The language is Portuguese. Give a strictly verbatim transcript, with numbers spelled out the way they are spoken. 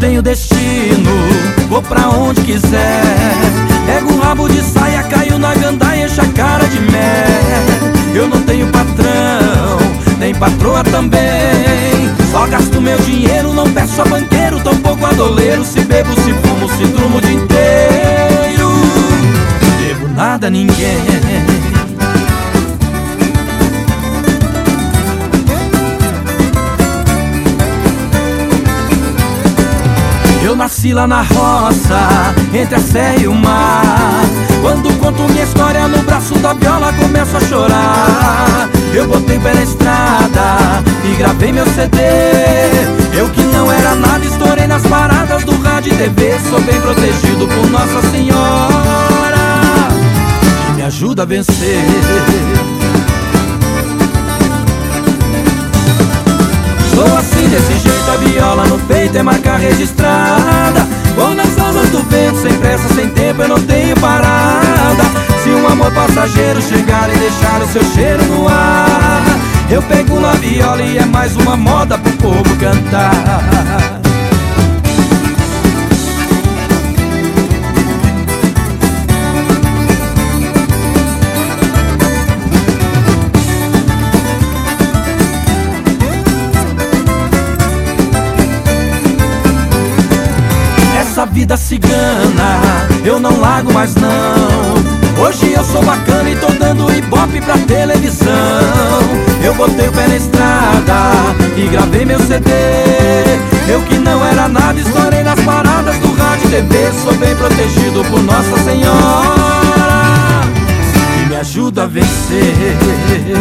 tenho destino, vou pra onde quiser. Pego um rabo de saia, caio na gandaia, enche a cara de mel. Eu não tenho patrão, nem patroa também. Só gasto meu dinheiro, não peço a banqueiro, tampouco a doleiro. Se bebo, se fumo, se durmo o dia inteiro. Devo nada a ninguém. Eu nasci lá na roça, entre a serra e o mar. Quando conto minha história no braço da viola, começo a chorar. Eu botei pé na estrada e gravei meu C D. Eu que não era nada, estourei nas paradas do rádio e T V. Sou bem protegido por Nossa Senhora, que me ajuda a vencer. Sou assim desse jeito, a viola no peito é marca registrada. Vou nas asas do vento, sem pressa, sem tempo, eu não tenho parada. Se um amor passageiro chegar e deixar o seu cheiro no ar, eu pego na viola e é mais uma moda pro povo cantar. Essa vida cigana eu não largo mais não. Hoje eu sou bacana e tô dando ibope pra televisão. Eu botei o pé na estrada e gravei meu C D. Eu que não era nada, estourei nas paradas do rádio e T V. Sou bem protegido por Nossa Senhora, que me ajuda a vencer.